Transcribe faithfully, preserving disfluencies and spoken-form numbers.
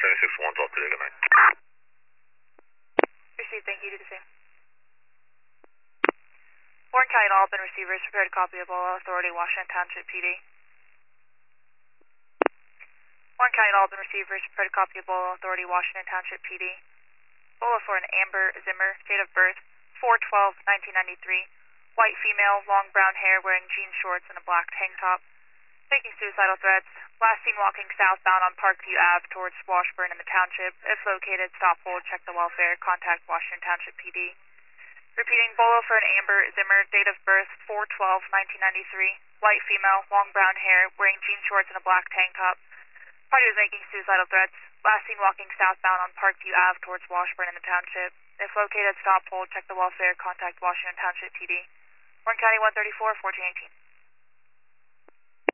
seventy-six one, twelve today, good night. Received, thank you, do the same. Warren County and Albin receivers, prepared a copy of Bolo Authority, Washington Township P D. Warren County and Albin receivers, prepared a copy of Bolo Authority, Washington Township P D. Bolo for an Amber Zimmer, date of birth, four twelve nineteen ninety-three, white female, long brown hair, wearing jean shorts and a black tank top, making suicidal threats, last seen walking southbound on Parkview Avenue towards Washburn in the township. If located, stop, hold, check the welfare, contact Washington Township P D. Repeating, Bolo for an Amber Zimmer, date of birth, four twelve nineteen ninety-three, white female, long brown hair, wearing jean shorts and a black tank top. Party was making suicidal threats, last seen walking southbound on Parkview Avenue towards Washburn in the township. If located, stop, hold, check the welfare, contact Washington Township P D. Warren County one thirty-four, fourteen eighteen.